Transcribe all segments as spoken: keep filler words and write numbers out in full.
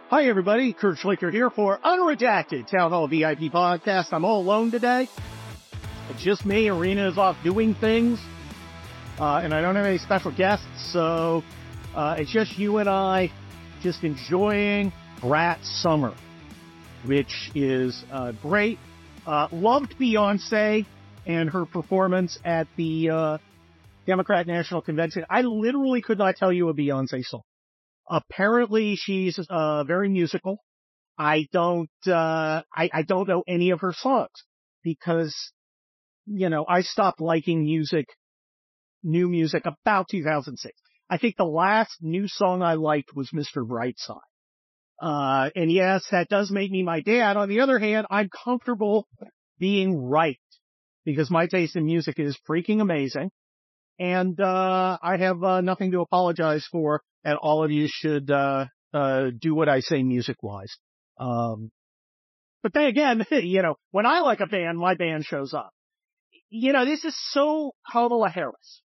Hi, everybody. Kurt Schlichter here for Unredacted Town Hall V I P Podcast. I'm all alone today. It's just me. Arena is off doing things. Uh, and I don't have any special guests, so uh, it's just you and I just enjoying Brat Summer, which is uh, great. Uh, loved Beyonce and her performance at the uh, Democrat National Convention. I literally could not tell you a Beyonce song. Apparently, she's uh, very musical. I don't, uh, I, I don't know any of her songs because, you know, I stopped liking music, new music about two thousand six. I think the last new song I liked was Mister Brightside. Uh, and yes, that does make me my dad. On the other hand, I'm comfortable being right because my taste in music is freaking amazing. And, uh, I have, uh, nothing to apologize for, and all of you should, uh, uh, do what I say music-wise. Um, but then again, you know, when I like a band, my band shows up. You know, this is so Kamala Harris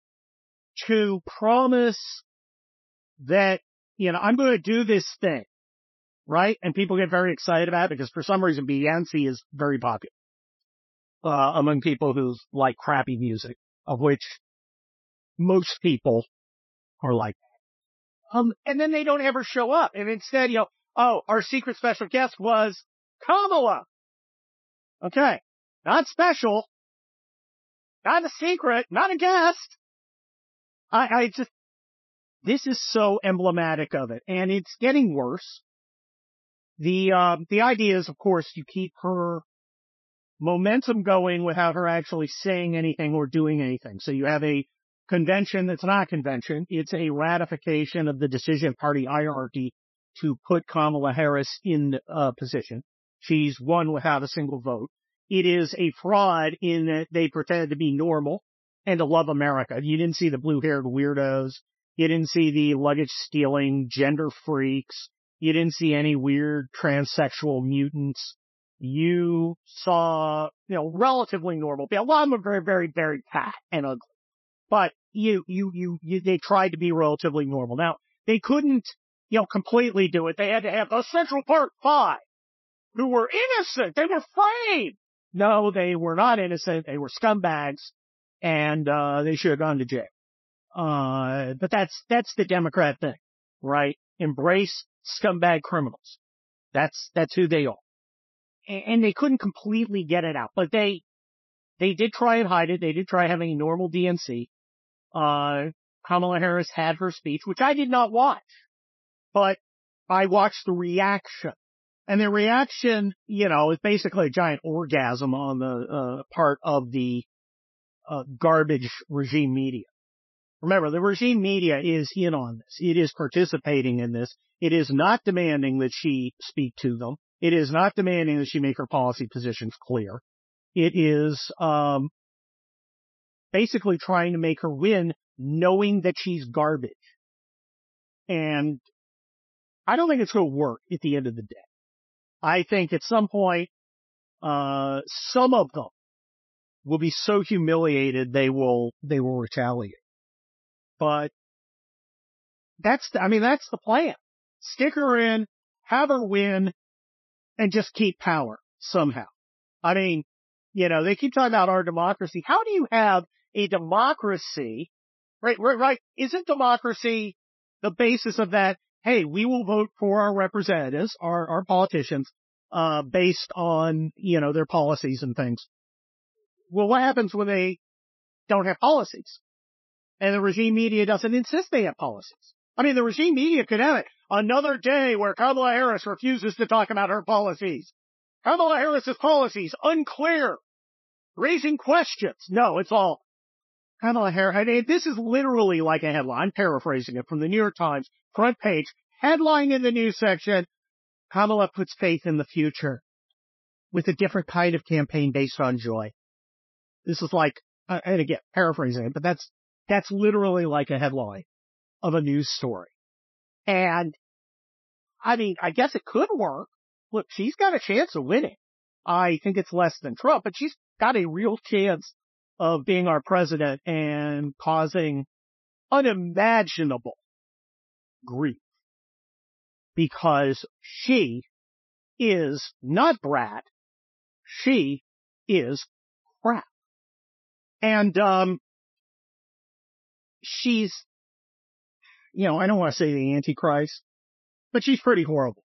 to promise that, you know, I'm going to do this thing, right? And people get very excited about it because for some reason Beyonce is very popular, uh, among people who like crappy music, of which most people are like, um, and then they don't ever show up. And instead, you know, oh, our secret special guest was Kamala. Okay. Not special. Not a secret. Not a guest. I, I just, this is so emblematic of it. And it's getting worse. The, um, the idea is, of course, you keep her momentum going without her actually saying anything or doing anything. So you have a convention that's not a convention. It's a ratification of the decision party hierarchy to put Kamala Harris in uh, position. She's won without a single vote. It is a fraud in that they pretended to be normal and to love America. You didn't see the blue-haired weirdos. You didn't see the luggage-stealing gender freaks. You didn't see any weird transsexual mutants. You saw, you know, relatively normal. A lot of them are very, very, very fat and ugly. But you, you, you, you, they tried to be relatively normal. Now, they couldn't, you know, completely do it. They had to have the Central Park Five, who were innocent. They were framed. No, they were not innocent. They were scumbags, and uh they should have gone to jail. Uh, but that's that's the Democrat thing, right? Embrace scumbag criminals. That's that's who they are. And, and they couldn't completely get it out, but they they did try and hide it. They did try having a normal D N C. Uh, Kamala Harris had her speech, which I did not watch, but I watched the reaction. And the reaction, you know, is basically a giant orgasm on the uh, part of the uh, garbage regime media. Remember, the regime media is in on this. It is participating in this. It is not demanding that she speak to them. It is not demanding that she make her policy positions clear. It is um basically trying to make her win, knowing that she's garbage. And I don't think it's going to work at the end of the day. I think at some point, uh, some of them will be so humiliated they will, they will retaliate. But that's, the, I mean, that's the plan. Stick her in, have her win, and just keep power somehow. I mean, you know, they keep talking about our democracy. How do you have a democracy, right, right, right? Isn't democracy the basis of that? Hey, we will vote for our representatives, our, our politicians, uh, based on, you know, their policies and things. Well, what happens when they don't have policies? And the regime media doesn't insist they have policies. I mean, the regime media could have it. Another day where Kamala Harris refuses to talk about her policies. Kamala Harris's policies, unclear, raising questions. No, it's all Kamala Harris. I mean, this is literally like a headline. I'm paraphrasing it from the New York Times, front page, headline in the news section. Kamala puts faith in the future with a different kind of campaign based on joy. This is like, uh, and again, paraphrasing it, but that's, that's literally like a headline of a news story. And I mean, I guess it could work. Look, she's got a chance of winning. I think it's less than Trump, but she's got a real chance of being our president and causing unimaginable grief. because she is not brat. She is crap. And, um, she's, you know, I don't want to say the Antichrist, but she's pretty horrible.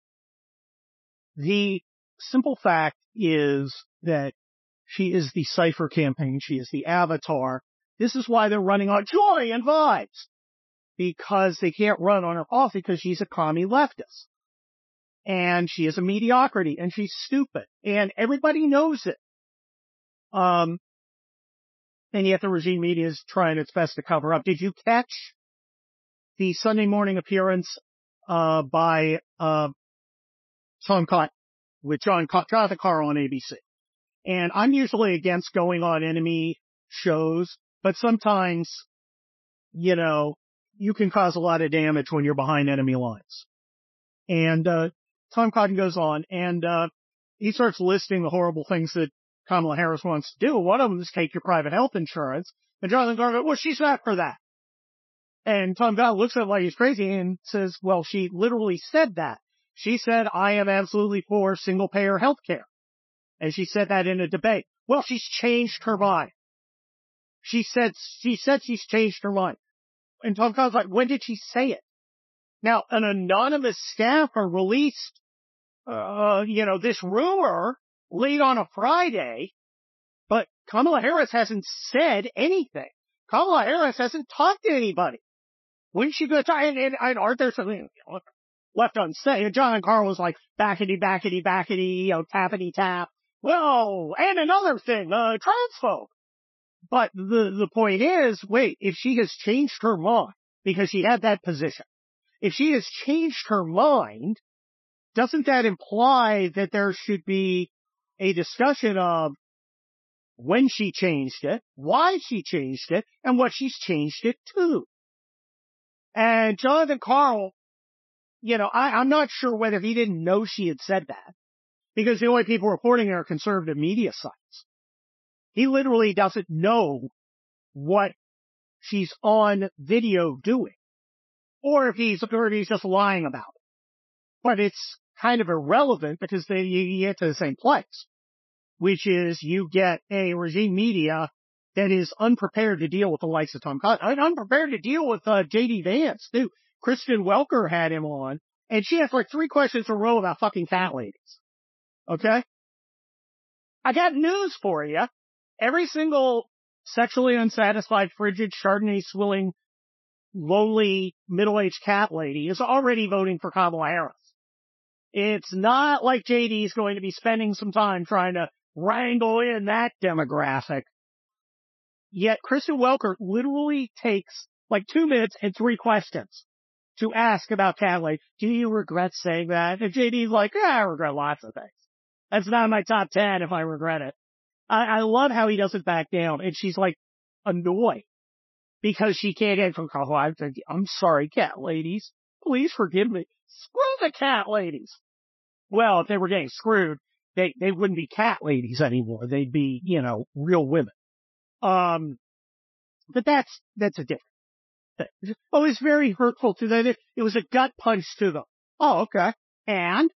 The simple fact is that she is the Cypher campaign. She is the avatar. This is why they're running on joy and vibes. Because they can't run on her off because she's a commie leftist. And she is a mediocrity and she's stupid. And everybody knows it. Um, and yet the regime media is trying its best to cover up. Did you catch the Sunday morning appearance, uh, by, uh, Tom Cotton with John, Jonathan Karl on A B C? And I'm usually against going on enemy shows, but sometimes, you know, you can cause a lot of damage when you're behind enemy lines. And, uh, Tom Cotton goes on and, uh, he starts listing the horrible things that Kamala Harris wants to do. One of them is take your private health insurance. And Jonathan Karl goes, well, she's not for that. And Tom Cotton looks at him like he's crazy and says, well, she literally said that. She said, I am absolutely for single payer health care. And she said that in a debate. Well, she's changed her mind. She said, she said she's changed her mind. And Tom Cotton's like, when did she say it? Now, an anonymous staffer released, uh, you know, this rumor late on a Friday, but Kamala Harris hasn't said anything. Kamala Harris hasn't talked to anybody. When she goes, and, and, and aren't there something left unsaid? And Jonathan Karl was like, backity, backity, backity, you know, tappity tap. Well, and another thing, uh, transphobe. But the, the point is, wait, if she has changed her mind, because she had that position, if she has changed her mind, doesn't that imply that there should be a discussion of when she changed it, why she changed it, and what she's changed it to? And Jonathan Karl, you know, I, I'm not sure whether he didn't know she had said that, because the only people reporting it are conservative media sites. He literally doesn't know what she's on video doing, or if he's, or if he's just lying about it. But it's kind of irrelevant because they, you get to the same place, which is you get a regime media that is unprepared to deal with the likes of Tom Cotton, and unprepared to deal with uh, J D Vance, too. Kristen Welker had him on, and she asked like three questions in a row about fucking fat ladies. Okay? I got news for you. Every single sexually unsatisfied, frigid, Chardonnay swilling, lonely, middle-aged cat lady is already voting for Kamala Harris. It's not like J D's going to be spending some time trying to wrangle in that demographic. Yet Kristen Welker literally takes like two minutes and three questions to ask about cat lady. Do you regret saying that? And J D's like, yeah, I regret lots of things. That's not in my top ten if I regret it. I, I love how he doesn't back down. And she's like annoyed because she can't get from Carl. I'm, I'm sorry, cat ladies. Please forgive me. Screw the cat ladies. Well, if they were getting screwed, they, they wouldn't be cat ladies anymore. They'd be, you know, real women. Um, but that's, that's a different thing. Oh, it's very hurtful to them. It, it was a gut punch to them. Oh, okay. And?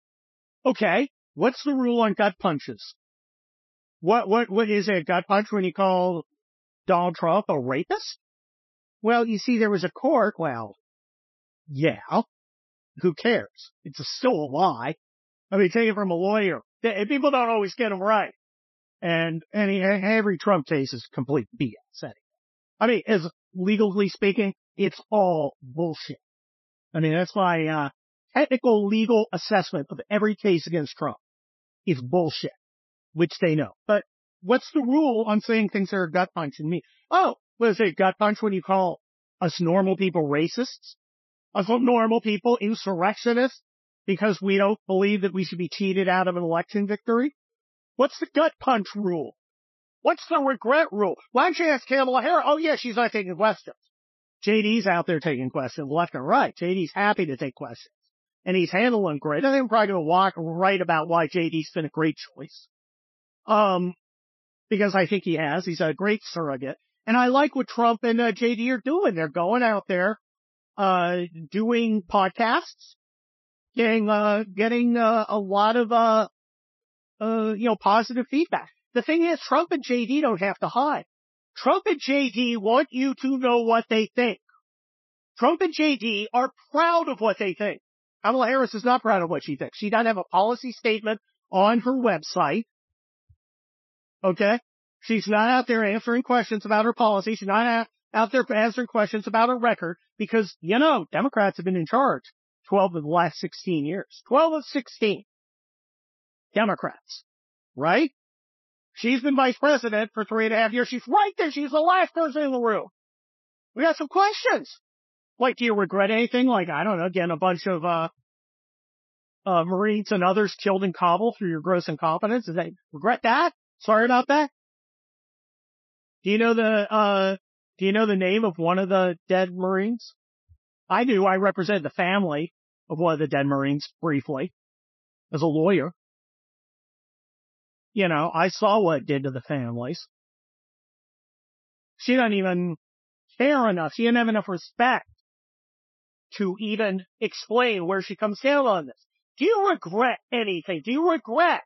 Okay. What's the rule on gut punches? What, what, what is a gut punch when you call Donald Trump a rapist? Well, you see, there was a court. Well, yeah. Who cares? It's a, still a lie. I mean, take it from a lawyer. They, people don't always get them right. And any, every Trump case is complete B S anyway. I mean, as legally speaking, it's all bullshit. I mean, that's my, uh, technical legal assessment of every case against Trump is bullshit, which they know. But what's the rule on saying things that are gut punching me? Oh, what is it, gut punch when you call us normal people racists? Us normal people insurrectionists because we don't believe that we should be cheated out of an election victory? What's the gut punch rule? What's the regret rule? Why don't you ask Kamala Harris? Oh, yeah, she's not taking questions. J D's out there taking questions left and right. J D's happy to take questions. And he's handling great. I think I'm probably going to walk right about why J D's been a great choice. Um, because I think he has. He's a great surrogate. And I like what Trump and uh, J D are doing. They're going out there, uh, doing podcasts, getting, uh, getting, uh, a lot of, uh, uh, you know, positive feedback. The thing is, Trump and J D don't have to hide. Trump and J D want you to know what they think. Trump and J D are proud of what they think. Kamala Harris is not proud of what she thinks. She doesn't have a policy statement on her website. Okay? She's not out there answering questions about her policy. She's not out there answering questions about her record because, you know, Democrats have been in charge twelve of the last sixteen years. twelve of sixteen. Democrats. Right? She's been vice president for three and a half years. She's right there. She's the last person in the room. We got some questions. Like, do you regret anything? Like, I don't know, getting a bunch of, uh, uh, Marines and others killed in Kabul through your gross incompetence? Does they regret that? Sorry about that? Do you know the, uh, do you know the name of one of the dead Marines? I do. I represent the family of one of the dead Marines briefly as a lawyer. You know, I saw what it did to the families. She doesn't even care enough. She didn't have enough respect to even explain where she comes down on this. Do you regret anything? Do you regret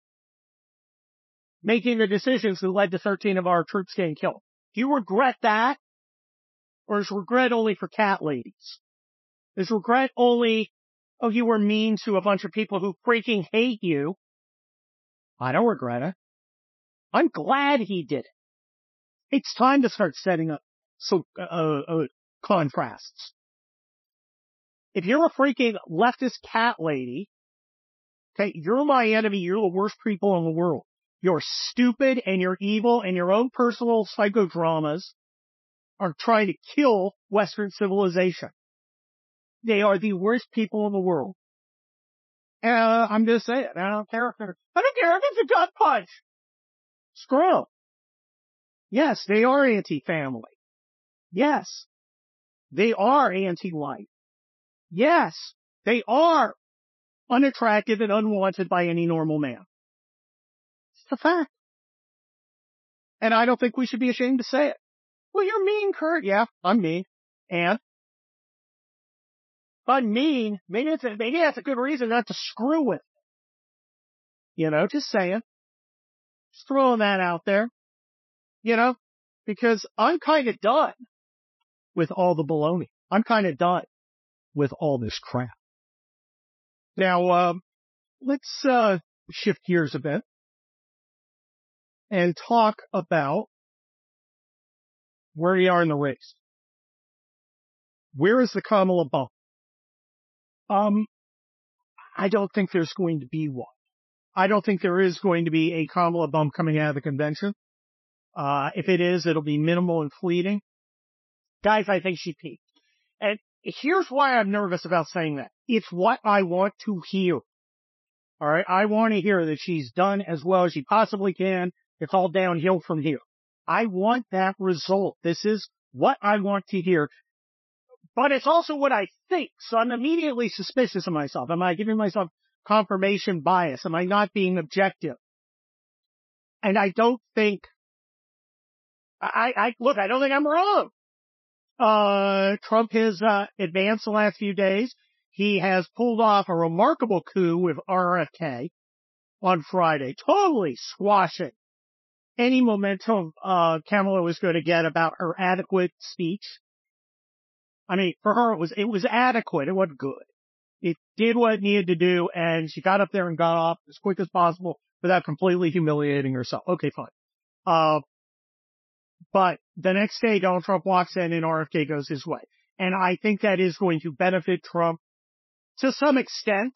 making the decisions that led to thirteen of our troops getting killed? Do you regret that? Or is regret only for cat ladies? Is regret only, oh, you were mean to a bunch of people who freaking hate you? I don't regret it. I'm glad he did it. It's time to start setting up some uh, uh, contrasts. If you're a freaking leftist cat lady, okay, you're my enemy, you're the worst people in the world. You're stupid and you're evil and your own personal psychodramas are trying to kill Western civilization. They are the worst people in the world. Uh, I'm just saying, I don't care if they're, I don't care if it's a gut punch. Screw 'em. Yes, they are anti-family. Yes, they are anti-life. Yes, they are unattractive and unwanted by any normal man. It's a fact. And I don't think we should be ashamed to say it. Well, you're mean, Kurt. Yeah, I'm mean. And? If I'm mean, maybe, it's a, maybe that's a good reason not to screw with it. You know, just saying. Just throwing that out there. You know, because I'm kind of done with all the baloney. I'm kind of done with all this crap. Now, um, let's, uh, shift gears a bit and talk about where we are in the race. Where is the Kamala bump? Um, I don't think there's going to be one. I don't think there is going to be a Kamala bump coming out of the convention. Uh, if it is, it'll be minimal and fleeting. Guys, I think she peaked. And here's why I'm nervous about saying that. It's what I want to hear. Alright, I want to hear that she's done as well as she possibly can. It's all downhill from here. I want that result. This is what I want to hear. But it's also what I think, so I'm immediately suspicious of myself. Am I giving myself confirmation bias? Am I not being objective? And I don't think, I, I, look, I don't think I'm wrong. Uh, Trump has, uh, advanced the last few days. He has pulled off a remarkable coup with R F K on Friday, totally squashing any momentum, uh, Kamala was going to get about her adequate speech. I mean, for her, it was, it was adequate. It wasn't good. It did what it needed to do, and she got up there and got off as quick as possible without completely humiliating herself. Okay, fine. Uh, but the next day, Donald Trump walks in and R F K goes his way. And I think that is going to benefit Trump to some extent.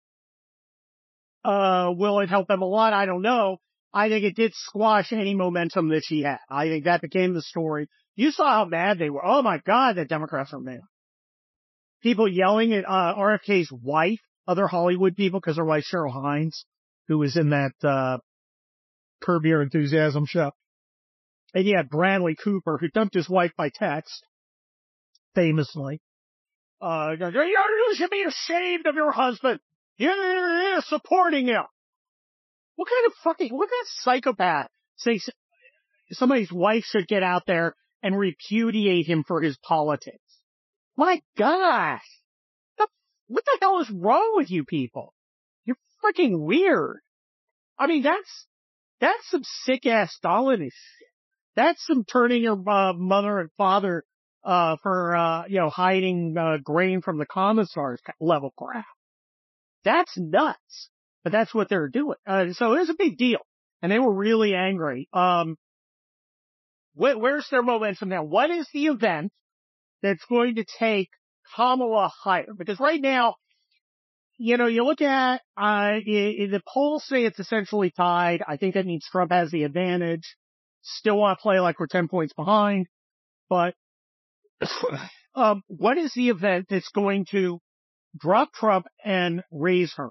Uh, will it help them a lot? I don't know. I think it did squash any momentum that she had. I think that became the story. You saw how mad they were. Oh my God, the Democrats are mad. People yelling at, uh, R F K's wife, other Hollywood people, because her wife Cheryl Hines, who was in that, uh, Curb Your Enthusiasm show. And you had Bradley Cooper, who dumped his wife by text, famously. Uh, you should be ashamed of your husband. You're supporting him. What kind of fucking, what kind of psychopath say somebody's wife should get out there and repudiate him for his politics? My gosh. The what the hell is wrong with you people? You're freaking weird. I mean, that's, that's some sick ass Stalinist shit. That's some turning your uh, mother and father, uh, for, uh, you know, hiding, uh, grain from the commissars level crap. That's nuts. But that's what they're doing. Uh, so it was a big deal. And they were really angry. Um, wh- where's their momentum now? What is the event that's going to take Kamala higher? Because right now, you know, you look at, uh, I, I, the polls say it's essentially tied. I think that means Trump has the advantage. Still want to play like we're ten points behind. But, um, what is the event that's going to drop Trump and raise her?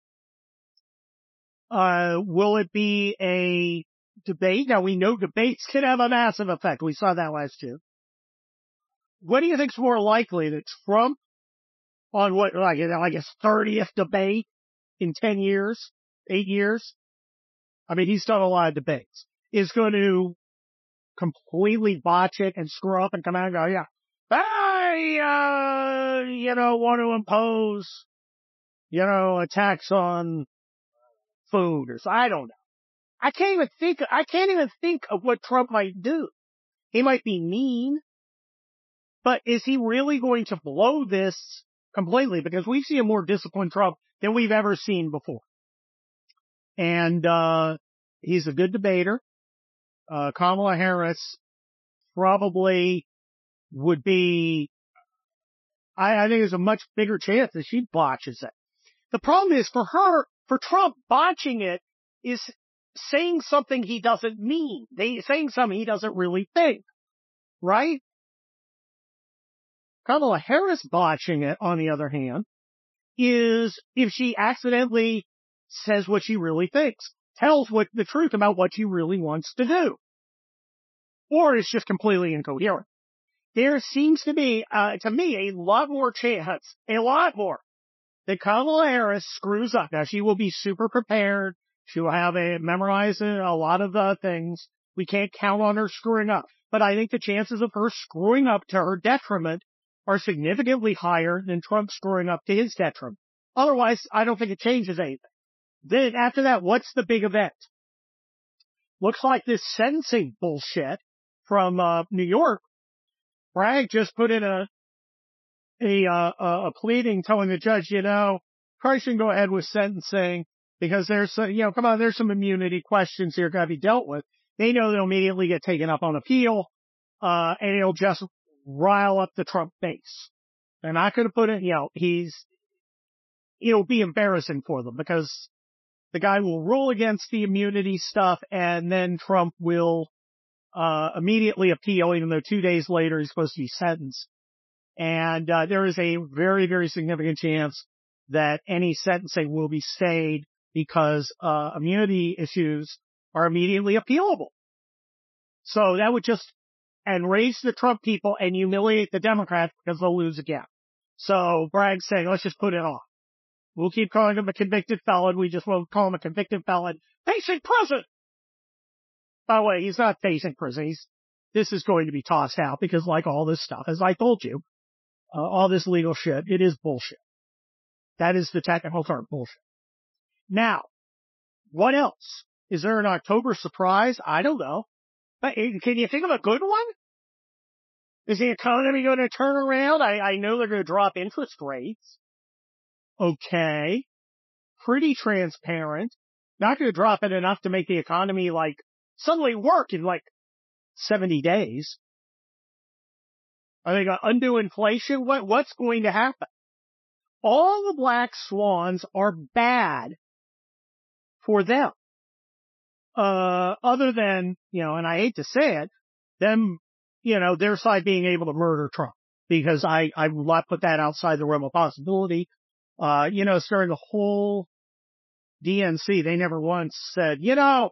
Uh, will it be a debate? Now, we know debates can have a massive effect. We saw that last year. What do you think's more likely, that Trump on what, like, like his thirtieth debate in ten years, eight years? I mean, he's done a lot of debates. Is going to completely botch it and screw up and come out and go, yeah, I, uh, you know, want to impose, you know, a tax on food or so. I don't know. I can't even think, I can't even think of what Trump might do. He might be mean, but is he really going to blow this completely? Because we've seen a more disciplined Trump than we've ever seen before. And, uh, he's a good debater. Uh, Kamala Harris probably would be, I, I think there's a much bigger chance that she botches it. The problem is for her, for Trump, botching it is saying something he doesn't mean. They saying something he doesn't really think, right? Kamala Harris botching it, on the other hand, is if she accidentally says what she really thinks, tells what the truth about what she really wants to do, or is just completely incoherent. There seems to be, uh, to me, a lot more chance, a lot more, that Kamala Harris screws up. Now, she will be super prepared. She will have a memorize a lot of the things. We can't count on her screwing up. But I think the chances of her screwing up to her detriment are significantly higher than Trump screwing up to his detriment. Otherwise, I don't think it changes anything. Then after that, what's the big event? Looks like this sentencing bullshit from uh, New York. Bragg just put in a a, uh, a pleading telling the judge, you know, probably shouldn't go ahead with sentencing because there's, some, you know, come on, there's some immunity questions here got to be dealt with. They know they'll immediately get taken up on appeal, uh, and it'll just rile up the Trump base. They're not going to put it, you know, he's, it'll be embarrassing for them because the guy will rule against the immunity stuff and then Trump will, uh, immediately appeal, even though two days later he's supposed to be sentenced. And, uh, there is a very, very significant chance that any sentencing will be stayed because, uh, immunity issues are immediately appealable. So that would just enrage the Trump people and humiliate the Democrats because they'll lose again. So Bragg's saying, let's just put it off. We'll keep calling him a convicted felon. We just won't call him a convicted felon facing prison. By the way, he's not facing prison. He's, this is going to be tossed out because like all this stuff, as I told you, uh, all this legal shit, it is bullshit. That is the technical term, bullshit. Now, what else? Is there an October surprise? I don't know. But can you think of a good one? Is the economy going to turn around? I, I know they're going to drop interest rates. Okay. Pretty transparent. Not going to drop it enough to make the economy like suddenly work in like seventy days. Are they going to undo inflation? What, what's going to happen? All the black swans are bad for them. Uh, other than, you know, and I hate to say it, them, you know, their side being able to murder Trump. Because I, I will not put that outside the realm of possibility. Uh, you know, starting the whole D N C, they never once said, you know,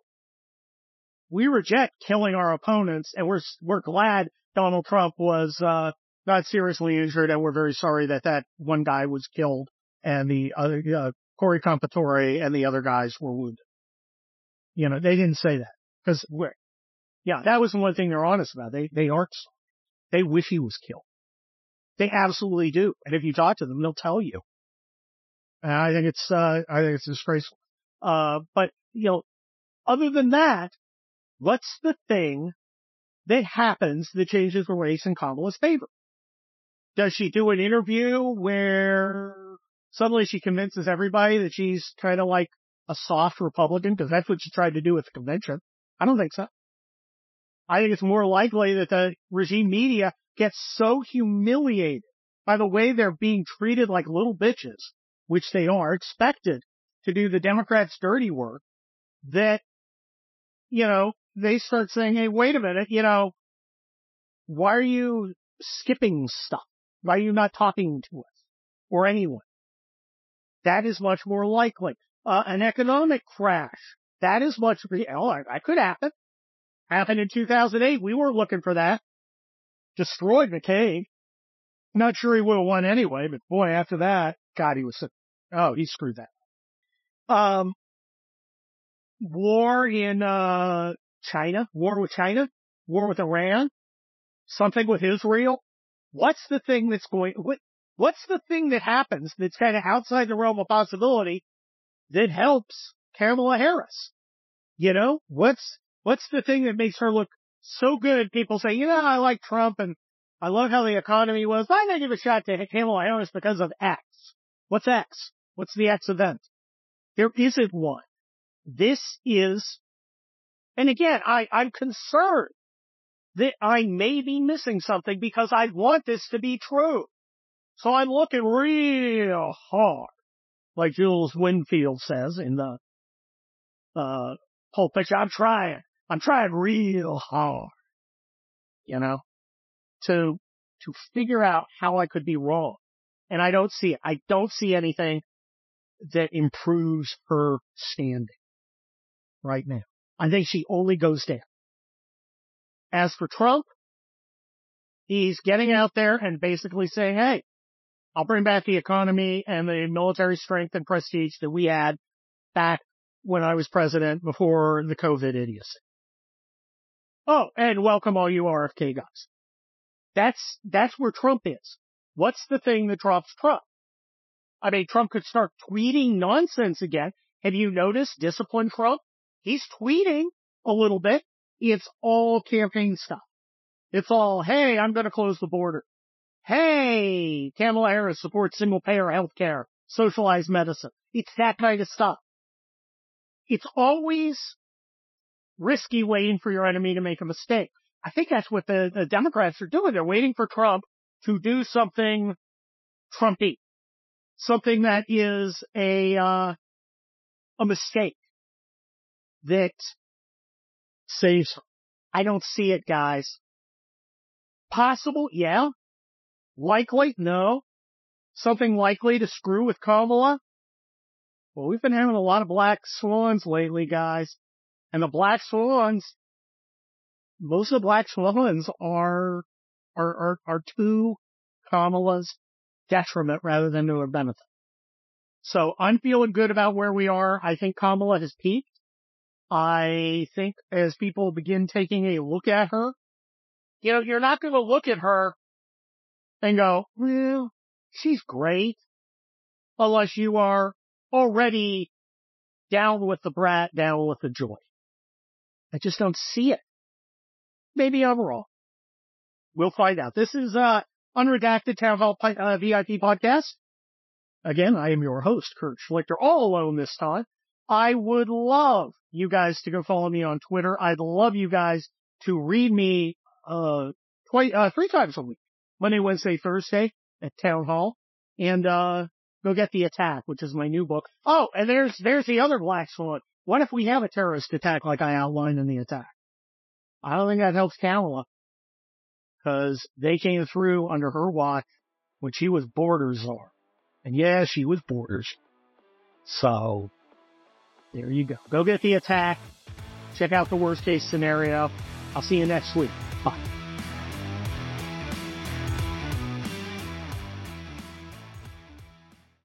we reject killing our opponents and we're, we're glad Donald Trump was, uh, not seriously injured and we're very sorry that that one guy was killed and the other, uh, Corey Compatore and the other guys were wounded. You know, they didn't say that because we're, yeah, that was the one thing they're honest about. They, they aren't, they wish he was killed. They absolutely do. And if you talk to them, they'll tell you And I think it's, uh, I think it's disgraceful. Uh, but, you know, other than that, what's the thing that happens that changes the race in Kamala's favor? Does she do an interview where suddenly she convinces everybody that she's kind of like a soft Republican? Because that's what she tried to do at the convention. I don't think so. I think it's more likely that the regime media gets so humiliated by the way they're being treated like little bitches, which they are expected to do the Democrats' dirty work, that, you know, they start saying, hey, wait a minute, you know, why are you skipping stuff? Why are you not talking to us or anyone? That is much more likely. Uh, an economic crash, that is much, oh, that could happen. Happened in two thousand eight. We weren't looking for that. Destroyed McCain. Not sure he would have won anyway, but boy, after that, God, he was, oh, he screwed that. Um, war in, uh, China, war with China, war with Iran, something with Israel. What's the thing that's going, what, what's the thing that happens that's kind of outside the realm of possibility that helps Kamala Harris? You know, what's, what's the thing that makes her look so good? People say, you know, I like Trump and I love how the economy was. Why not give a shot to Kamala Harris because of X? What's X? What's the X event? There isn't one. This is, and again, I, I'm concerned that I may be missing something because I want this to be true. So I'm looking real hard, like Jules Winfield says in the, uh, Pulp Fiction. I'm trying, I'm trying real hard, you know, to, to figure out how I could be wrong. And I don't see it. I don't see anything that improves her standing right now. I think she only goes down. As for Trump, he's getting out there and basically saying, hey, I'll bring back the economy and the military strength and prestige that we had back when I was president before the COVID idiocy. Oh, and welcome all you R F K guys. That's, that's where Trump is. What's the thing that drops Trump? I mean, Trump could start tweeting nonsense again. Have you noticed discipline Trump? He's tweeting a little bit. It's all campaign stuff. It's all, hey, I'm going to close the border. Hey, Kamala Harris supports single-payer health care, socialized medicine. It's that kind of stuff. It's always risky waiting for your enemy to make a mistake. I think that's what the, the Democrats are doing. They're waiting for Trump to do something Trumpy. Something that is a, uh, a mistake that saves her. I don't see it, guys. Possible? Yeah. Likely? No. Something likely to screw with Kamala? Well, we've been having a lot of black swans lately, guys. And the black swans, most of the black swans are, are, are, are to Kamala's detriment rather than to her benefit. So I'm feeling good about where we are. I think Kamala has peaked. I think as people begin taking a look at her, you know, you're not going to look at her and go, well, she's great, unless you are already down with the brat, down with the joy. I just don't see it. Maybe I'm wrong. We'll find out. This is uh Unredacted Town Hall uh, V I P podcast. Again, I am your host, Kurt Schlichter, all alone this time. I would love you guys to go follow me on Twitter. I'd love you guys to read me uh, twice, uh three times a week, Monday, Wednesday, Thursday at Town Hall, and uh go get The Attack, which is my new book. Oh, and there's there's the other black swan. What if we have a terrorist attack like I outlined in The Attack? I don't think that helps Kamala, because they came through under her watch when she was border czar. And yeah, she was borders. So, there you go. Go get The Attack. Check out the worst case scenario. I'll see you next week.